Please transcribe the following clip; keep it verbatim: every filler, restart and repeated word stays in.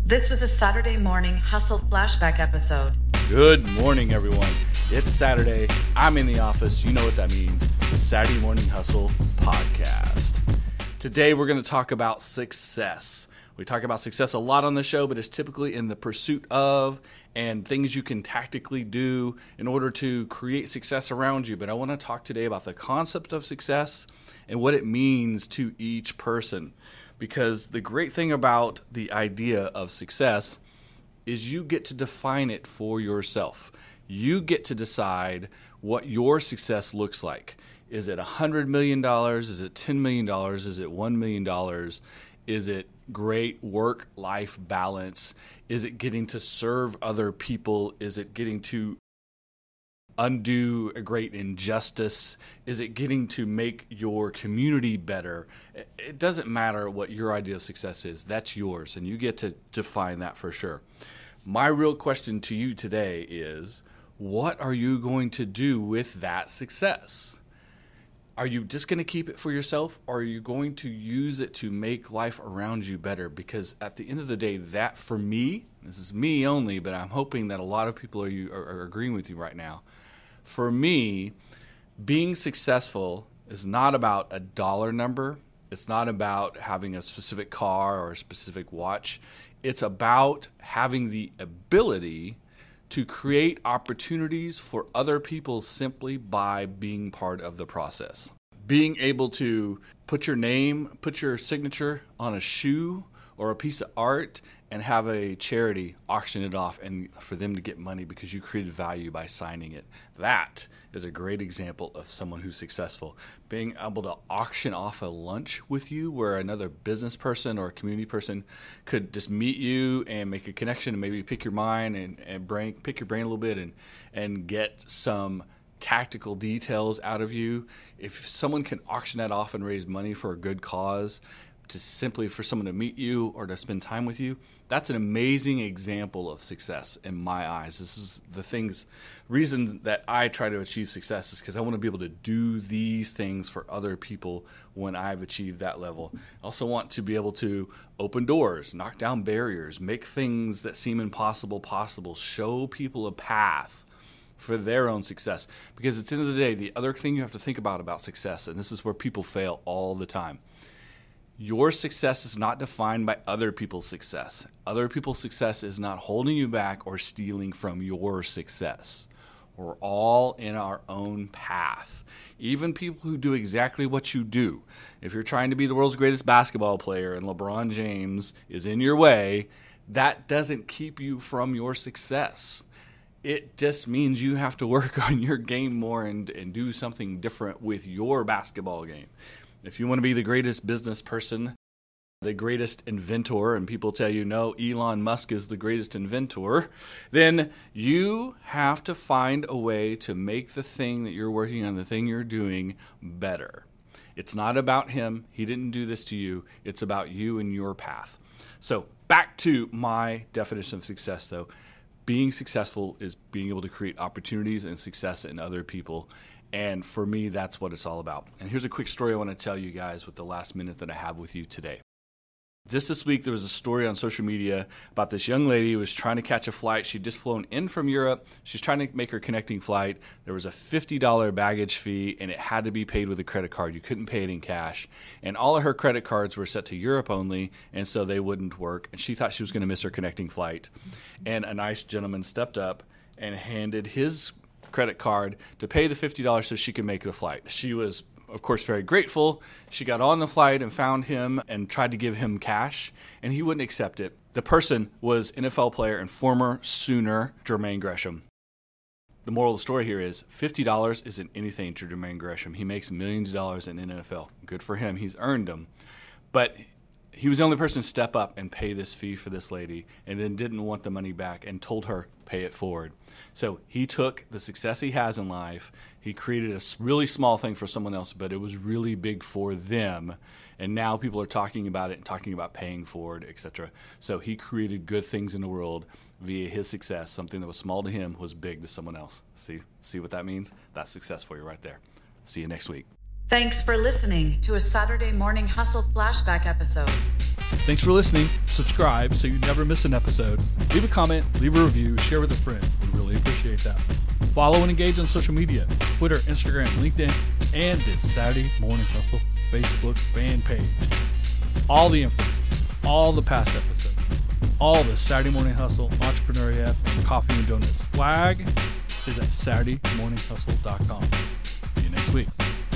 This was a Saturday morning hustle flashback episode. Good morning, everyone. It's Saturday. I'm in the office. You know what that means. The Saturday Morning Hustle podcast. Today, we're going to talk about success. We talk about success a lot on the show, but it's typically in the pursuit of and things you can tactically do in order to create success around you. But I want to talk today about the concept of success and what it means to each person. Because the great thing about the idea of success is you get to define it for yourself. You get to decide what your success looks like. Is it one hundred million dollars? Is it ten million dollars? Is it one million dollars? Is it great work-life balance? Is it getting to serve other people? Is it getting to undo a great injustice? Is it getting to make your community better? It doesn't matter what your idea of success is. That's yours, and you get to define that for sure. My real question to you today is, what are you going to do with that success? Are you just going to keep it for yourself, or are you going to use it to make life around you better? Because at the end of the day, that for me, this is me only, but I'm hoping that a lot of people are, you, are, are agreeing with you right now. For me, being successful is not about a dollar number. It's not about having a specific car or a specific watch. It's about having the ability to create opportunities for other people simply by being part of the process. Being able to put your name, put your signature on a shoe or a piece of art and have a charity auction it off and for them to get money because you created value by signing it. That is a great example of someone who's successful. Being able to auction off a lunch with you where another business person or a community person could just meet you and make a connection and maybe pick your mind and, and brain, pick your brain a little bit and, and get some tactical details out of you. If someone can auction that off and raise money for a good cause, to simply for someone to meet you or to spend time with you, that's an amazing example of success in my eyes. This is the things, reason that I try to achieve success is because I want to be able to do these things for other people when I've achieved that level. I also want to be able to open doors, knock down barriers, make things that seem impossible possible, show people a path for their own success. Because at the end of the day, the other thing you have to think about about success, and this is where people fail all the time, your success is not defined by other people's success. Other people's success is not holding you back or stealing from your success. We're all in our own path. Even people who do exactly what you do. If you're trying to be the world's greatest basketball player and LeBron James is in your way, that doesn't keep you from your success. It just means you have to work on your game more and, and do something different with your basketball game. If you want to be the greatest business person, the greatest inventor, and people tell you, no, Elon Musk is the greatest inventor, then you have to find a way to make the thing that you're working on, the thing you're doing, better. It's not about him. He didn't do this to you. It's about you and your path. So back to my definition of success, though. Being successful is being able to create opportunities and success in other people. And for me, that's what it's all about. And here's a quick story I want to tell you guys with the last minute that I have with you today. Just this week, there was a story on social media about this young lady who was trying to catch a flight. She'd just flown in from Europe. She's trying to make her connecting flight. There was a fifty dollars baggage fee, and it had to be paid with a credit card. You couldn't pay it in cash. And all of her credit cards were set to Europe only, and so they wouldn't work. And she thought she was going to miss her connecting flight. And a nice gentleman stepped up and handed his credit card to pay the fifty dollars so she could make the flight. She was, of course, very grateful. She got on the flight and found him and tried to give him cash, and he wouldn't accept it. The person was N F L player and former Sooner Jermaine Gresham. The moral of the story here is fifty dollars isn't anything to Jermaine Gresham. He makes millions of dollars in N F L. Good for him. He's earned them. But he was the only person to step up and pay this fee for this lady and then didn't want the money back and told her, pay it forward. So he took the success he has in life. He created a really small thing for someone else, but it was really big for them. And now people are talking about it and talking about paying forward, et cetera. So he created good things in the world via his success. Something that was small to him was big to someone else. See, see what that means? That's success for you right there. See you next week. Thanks for listening to a Saturday Morning Hustle flashback episode. Thanks for listening. Subscribe so you never miss an episode. Leave a comment, leave a review, share with a friend. We really appreciate that. Follow and engage on social media, Twitter, Instagram, LinkedIn, and the Saturday Morning Hustle Facebook fan page. All the information, all the past episodes, all the Saturday Morning Hustle, Entrepreneur A F, and Coffee and Donuts swag is at saturday morning hustle dot com. See you next week.